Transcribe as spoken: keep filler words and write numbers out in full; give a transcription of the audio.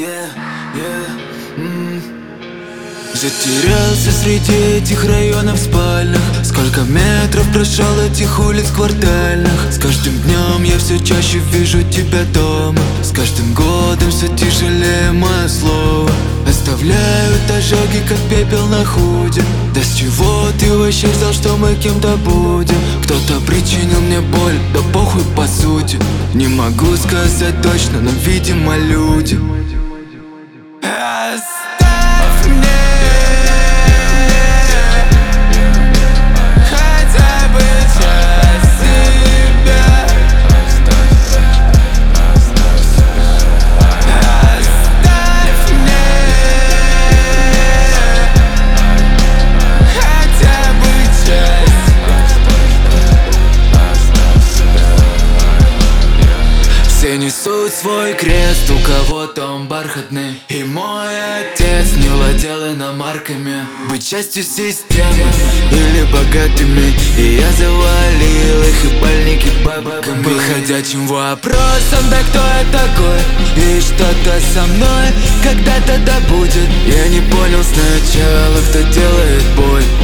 yeah, yeah, mm. Затерялся среди этих районов спальных. Сколько метров прошел этих улиц квартальных. С каждым днем я все чаще вижу тебя дома. С каждым годом все тяжелее мое слово. Оставляют ожоги, как пепел на худе. Да с чего ты вообще ждал, что мы кем-то будем? Кто-то причинил мне боль, да похуй по сути. Не могу сказать точно, но видимо люди. Оставь мне хотя бы часть себя. Оставь мне хотя бы часть. Все несут свой крест, у кого-то он бархатный. И мой отец не владел иномарками. Быть частью системы или богатыми. И я завалил их и больники бабками. Был ходячим вопросом, да кто я такой? И что-то со мной когда-то да будет. Я не понял сначала, кто делает боль.